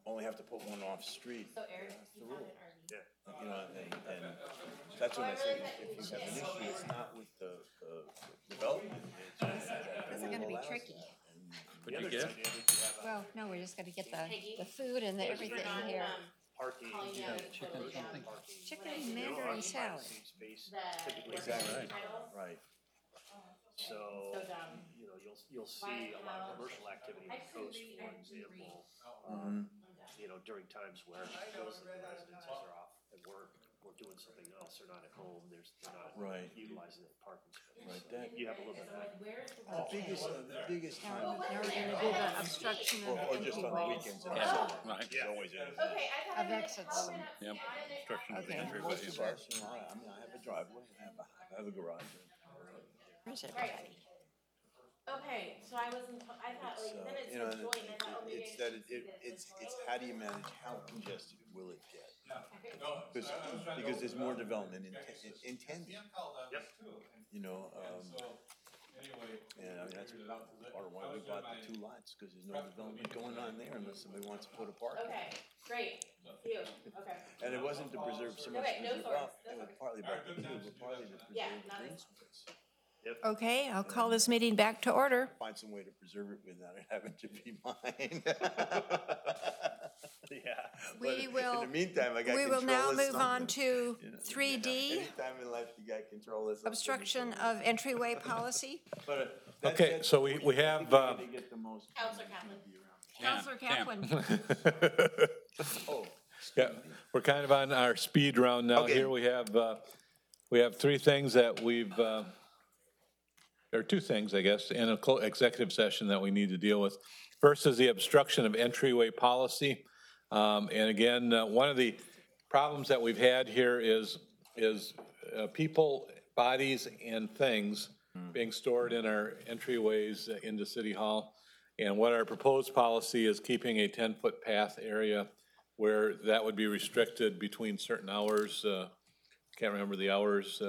only have to put one off street. So Eric, That's the you have rule. an RV. You know, and that's what I say, if you have an issue, it's not with the development. This is gonna be tricky. What'd you get? Well, no, we're just gonna get the food and the everything here. Parking. Chicken something? Chicken Mandarin salad. Exactly, Title. right. So, So dumb. you know, you'll see a lot of commercial activity on the coast, for example, you know, during times where those residences are off at work or doing something else, they're not at home, they're not Right. utilizing the parking space. Right, that, You have a little bit of that. the biggest time, Now we're gonna do the obstruction of or just on the entryways. weekends and Yeah, summer, right. it always is. Okay, I thought Of exits. Yep, obstruction of the Okay. entryway. Most of us, you know, I mean, I have a driveway, I have a garage. Where's everybody? Okay, so I wasn't, I thought like, then it's You know, joint, and I thought, oh, maybe I it's should that, see this. it's how do you manage, how congested will it get? Because there's more development intended, you know, and I mean, that's part of why we bought the 2 lots, because there's no development going on there unless somebody wants to put a park in. Okay, great, you, okay. And it wasn't to preserve so much, Okay, no well, swords. it was partly about the 2, but partly to Yeah, preserve the not green this. space. Okay, I'll call this meeting back to order. Find some way to preserve it without it having to be mine. Yeah. We but will- In the meantime, I got We control will now of move on something, to you know. 3D, Anytime in life you got control of something. obstruction of entryway policy. But, that Okay, said, so we I think have, the way to get the most Counselor Kaplan. Counselor Tam. Kaplan. Oh, Yeah, we're kind of on our speed round now. Okay. Here we have 3 things that we've, there are 2 things, I guess, in a executive session that we need to deal with. First is the obstruction of entryway policy. And again, one of the problems that we've had here is people, bodies, and things being stored in our entryways into City Hall. And what our proposed policy is keeping a 10-foot path area where that would be restricted between certain hours. Can't remember the hours.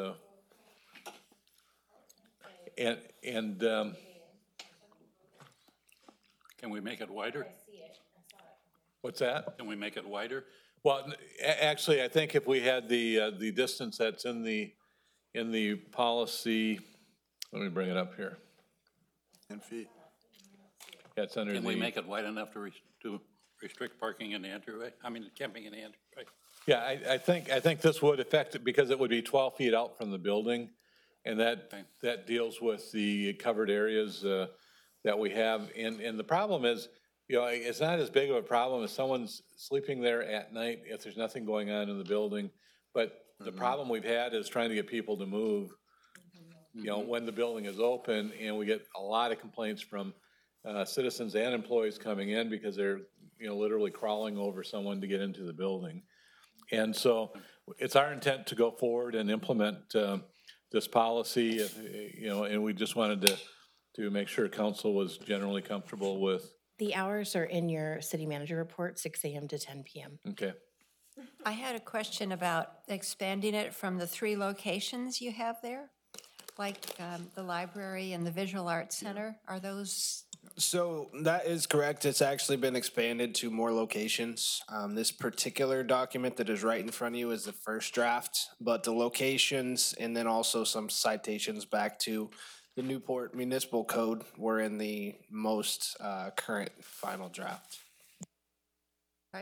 Can we make it wider? What's that? Can we make it wider? Well, actually, I think if we had the distance that's in the policy, let me bring it up here. 10 feet. Yeah, it's under Can we the, make it wide enough to restrict parking in the entryway? I mean, camping in the entryway? yeah, I think this would affect it because it would be 12 feet out from the building. And that deals with the covered areas that we have. And the problem is, you know, it's not as big of a problem if someone's sleeping there at night, if there's nothing going on in the building. But the problem we've had is trying to get people to move, you know, when the building is open. And we get a lot of complaints from citizens and employees coming in because they're, you know, literally crawling over someone to get into the building. And so it's our intent to go forward and implement this policy, you know, and we just wanted to make sure council was generally comfortable with. The hours are in your city manager report, 6 a.m. to 10 p.m. Okay. I had a question about expanding it from the 3 locations you have there, like the library and the Visual Arts Center. Are those? So that is correct. It's actually been expanded to more locations. This particular document that is right in front of you is the first draft, but the locations and then also some citations back to the Newport Municipal Code were in the most current final draft. Right.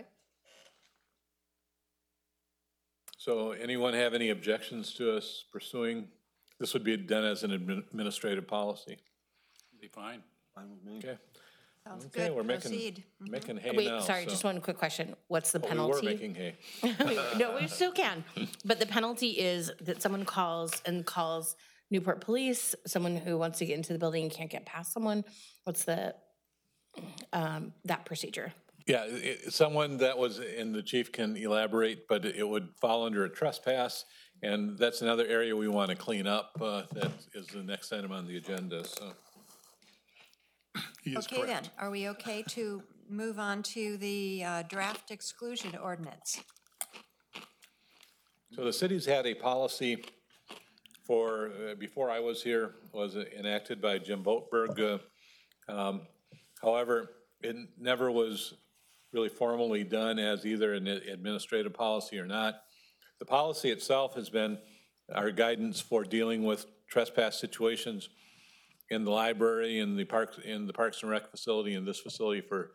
So anyone have any objections to us pursuing? This would be done as an administrative policy. Be fine. Fine with me. Okay. Sounds Okay, good. we're making, Proceed. making hay Wait, now. sorry, so- just one quick question. What's the Oh, penalty? we were making hay. No, we still can. But the penalty is that someone calls Newport Police, someone who wants to get into the building and can't get past someone. What's the, that procedure? Yeah, someone that was, and the chief can elaborate, but it would fall under a trespass. And that's another area we want to clean up. That is the next item on the agenda, so. Okay then, are we okay to move on to the draft exclusion ordinance? So the city's had a policy for, before I was here, was enacted by Jim Boatberg. However, it never was really formally done as either an administrative policy or not. The policy itself has been our guidance for dealing with trespass situations in the library, in the Parks and Rec facility, in this facility for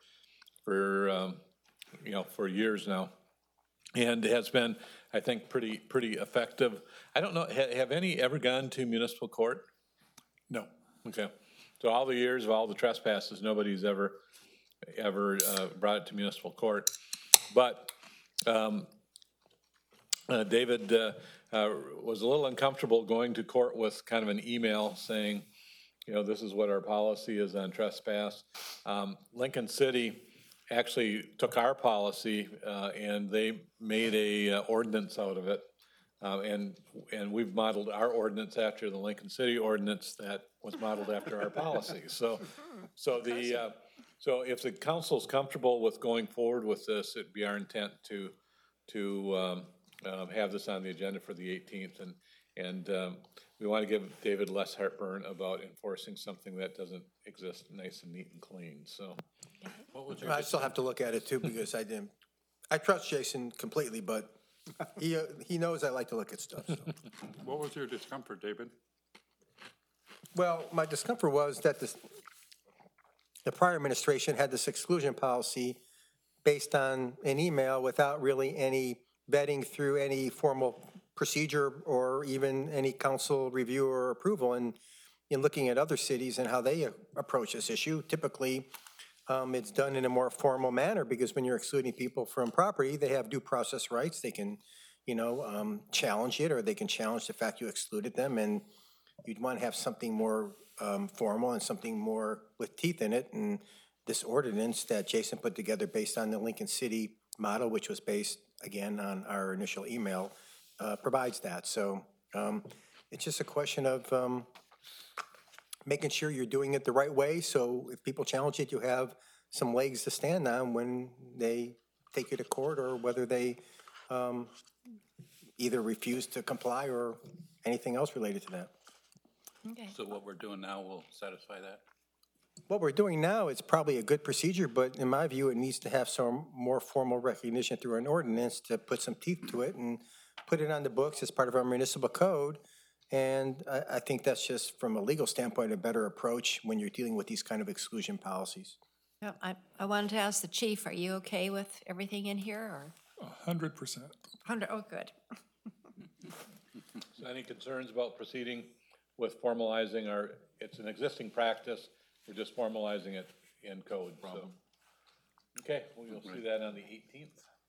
years now. And it has been, I think, pretty effective. I don't know, have any ever gone to municipal court? No. Okay. So all the years of all the trespasses, nobody's ever brought it to municipal court. But David was a little uncomfortable going to court with kind of an email saying, this is what our policy is on trespass. Lincoln City actually took our policy and they made a ordinance out of it. And we've modeled our ordinance after the Lincoln City ordinance that was modeled after our policy. So if the council's comfortable with going forward with this, it'd be our intent to have this on the agenda for the 18th. And we want to give David less heartburn about enforcing something that doesn't exist nice and neat and clean, so. I still have to look at it too, because I trust Jason completely, but he knows I like to look at stuff, so. What was your discomfort, David? Well, my discomfort was that the prior administration had this exclusion policy based on an email without really any vetting through any formal procedure or even any council review or approval. And in looking at other cities and how they approach this issue, typically it's done in a more formal manner, because when you're excluding people from property, they have due process rights. They can, challenge it, or they can challenge the fact you excluded them. And you'd want to have something more formal and something more with teeth in it. And this ordinance that Jason put together based on the Lincoln City model, which was based, again, on our initial email, provides that. So it's just a question of making sure you're doing it the right way. So if people challenge it, you have some legs to stand on when they take you to court, or whether they either refuse to comply or anything else related to that. Okay. So what we're doing now will satisfy that? What we're doing now is probably a good procedure, but in my view, it needs to have some more formal recognition through an ordinance to put some teeth to it and put it on the books as part of our municipal code. And I think that's just, from a legal standpoint, a better approach when you're dealing with these kind of exclusion policies. Yeah, I wanted to ask the chief, are you okay with everything in here, or? 100%. 100, oh, good. So any concerns about proceeding with formalizing it's an existing practice, we're just formalizing it in code, so. Okay, well, you'll see that on the 18th.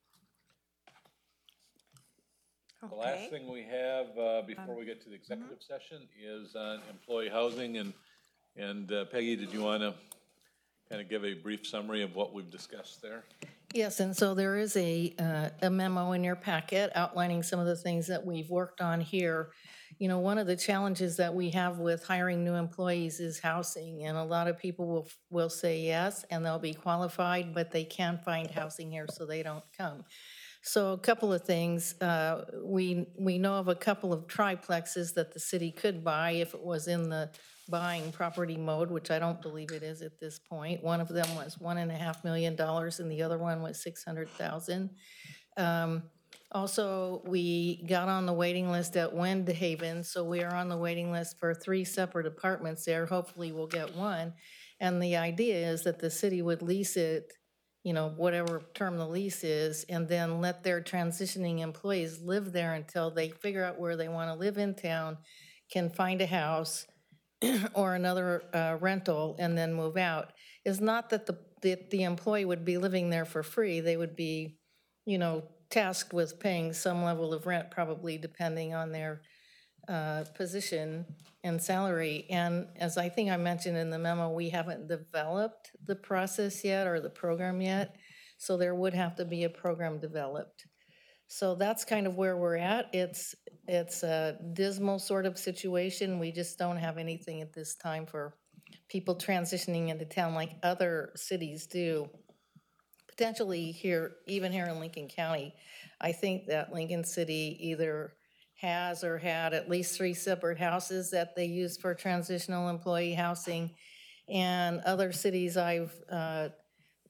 The last thing we have before we get to the executive session is on employee housing, and Peggy, did you want to kind of give a brief summary of what we've discussed there? Yes, and so there is a memo in your packet outlining some of the things that we've worked on here. One of the challenges that we have with hiring new employees is housing, and a lot of people will say yes, and they'll be qualified, but they can't find housing here, so they don't come. So a couple of things, we know of a couple of triplexes that the city could buy if it was in the buying property mode, which I don't believe it is at this point. One of them was $1.5 million, and the other one was $600,000. Also, we got on the waiting list at Windhaven, so we are on the waiting list for 3 separate apartments there. Hopefully we'll get one. And the idea is that the city would lease it, whatever term the lease is, and then let their transitioning employees live there until they figure out where they want to live in town, can find a house or another rental, and then move out. It's not that the employee would be living there for free. They would be, tasked with paying some level of rent, probably depending on their position and salary. And as I think I mentioned in the memo, we haven't developed the process yet or the program yet, so there would have to be a program developed. So that's kind of where we're at. It's a dismal sort of situation. We just don't have anything at this time for people transitioning into town like other cities do. Potentially here, even here in Lincoln County, I think that Lincoln City either has or had at least 3 separate houses that they use for transitional employee housing. And other cities I've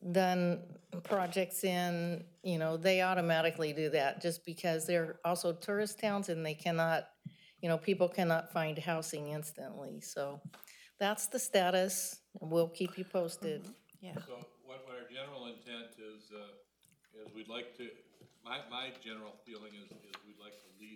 done projects in, you know, they automatically do that just because they're also tourist towns and they cannot, you know, people cannot find housing instantly. So that's the status. We'll keep you posted. Yeah. So what our general intent is we'd like to, my general feeling is we'd like to lease,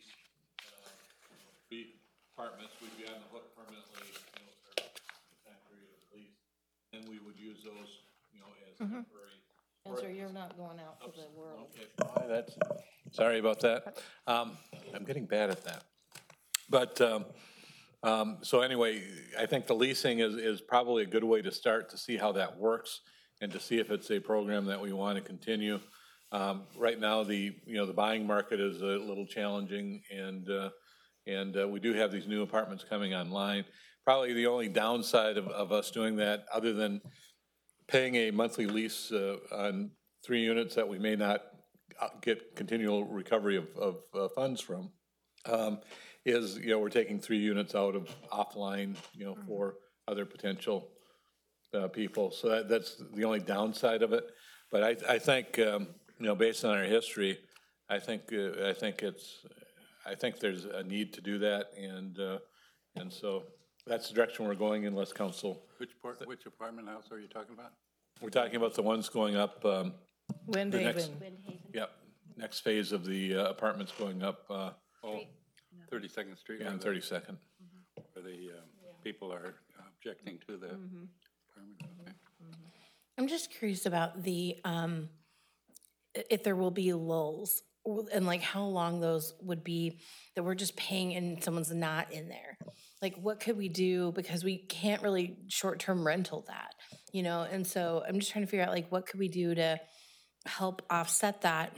3 apartments. We'd be on the hook permanently, you know, for the time period of the lease. And we would use those, you know, as temporary. And so you're not going out to the world. Okay, sorry about that. I'm getting bad at that. But, so anyway, I think the leasing is probably a good way to start to see how that works and to see if it's a program that we want to continue. Right now, the buying market is a little challenging, and we do have these new apartments coming online. Probably the only downside of us doing that, other than paying a monthly lease on 3 units that we may not get continual recovery of funds from, is, you know, we're taking 3 units out of offline, you know, for other potential people. So that's the only downside of it. But I think, you know, based on our history, I think there's a need to do that, and so that's the direction we're going in. Unless council. Which apartment house are you talking about? We're talking about the ones going up. Windhaven. Yep, next phase of the apartments going up. 32nd Street. Yeah, on 32nd. Where the people are objecting to the apartment. Okay. I'm just curious about the, if there will be lulls and like how long those would be that we're just paying and someone's not in there. Like what could we do, because we can't really short-term rental that, you know? And so I'm just trying to figure out like what could we do to help offset that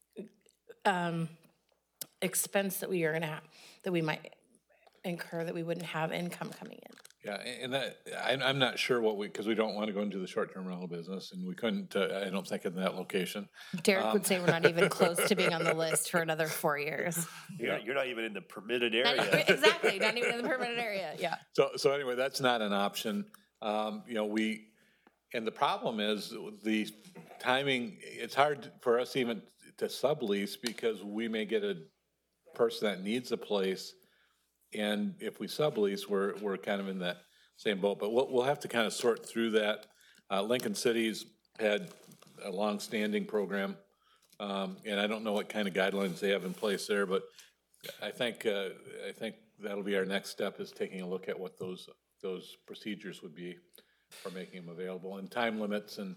expense that we are gonna have, that we might incur, that we wouldn't have income coming in. Yeah, and that, I'm not sure because we don't want to go into the short-term rental business, and we couldn't, I don't think, in that location. Derek would say we're not even close to being on the list for another 4 years. You're not even in the permitted area. Exactly, not even in the permitted area, yeah. So anyway, that's not an option. You know, and the problem is the timing, it's hard for us even to sublease because we may get a person that needs a place, and if we sublease, we're kind of in that same boat. But we'll have to kind of sort through that. Lincoln City's had a long-standing program, and I don't know what kind of guidelines they have in place there, but I think that'll be our next step, is taking a look at what those procedures would be for making them available, and time limits and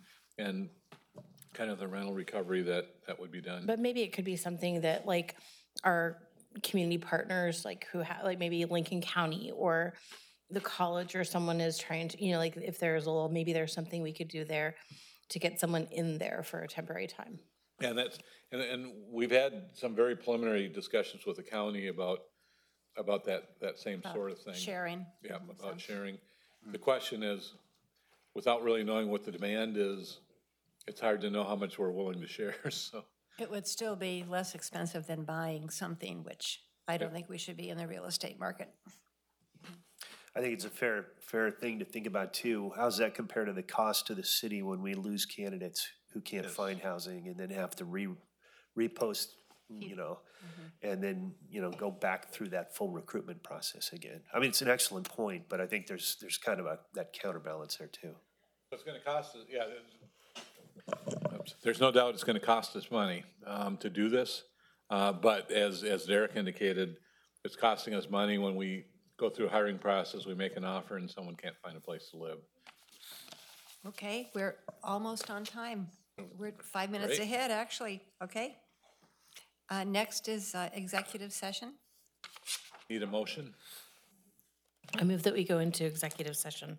kind of the rental recovery that would be done. But maybe it could be something that like our community partners, like who have, like maybe Lincoln County or the college or someone is trying to, you know, like if there's maybe there's something we could do there to get someone in there for a temporary time. Yeah, and we've had some very preliminary discussions with the county about that same sort of thing. Sharing. Yeah, about sharing. The question is, without really knowing what the demand is, it's hard to know how much we're willing to share, so. It would still be less expensive than buying something, which I don't think we should be in the real estate market. I think it's a fair thing to think about too. How's that compare to the cost to the city when we lose candidates who can't find housing and then have to repost, you know, and then, you know, go back through that full recruitment process again? I mean, it's an excellent point, but I think there's kind of that counterbalance there too. It's going to cost us, yeah. There's no doubt it's going to cost us money to do this, but as Derek indicated, it's costing us money when we go through a hiring process, we make an offer, and someone can't find a place to live. Okay, we're almost on time. We're 5 minutes Great. ahead, actually. Okay. Next is executive session. Need a motion? I move that we go into executive session.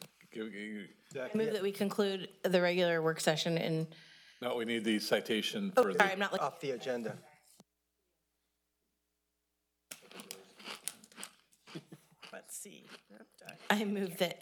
I move that we conclude the regular work session and. No, we need the citation Oh, for sorry, I'm not looking. Off the agenda. Let's see. I move that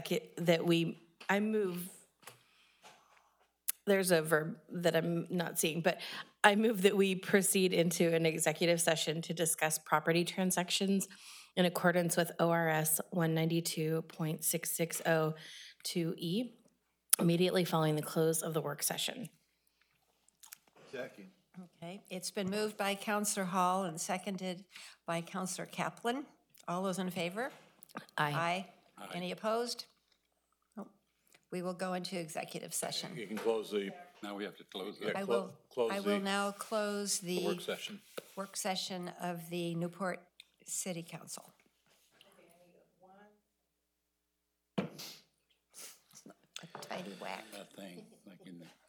there's a verb that I'm not seeing, but I move that we proceed into an executive session to discuss property transactions in accordance with ORS 192.660(2)E immediately following the close of the work session. Second. Okay, it's been moved by Counselor Hall and seconded by Counselor Kaplan. All those in favor? Aye. Aye. Any opposed? No. We will go into executive session. You can close the Now we have to close Yeah. it. I clo- will, close I will the- now close the work session. work session of the Newport City Council. A tidy whack. That thing, like in the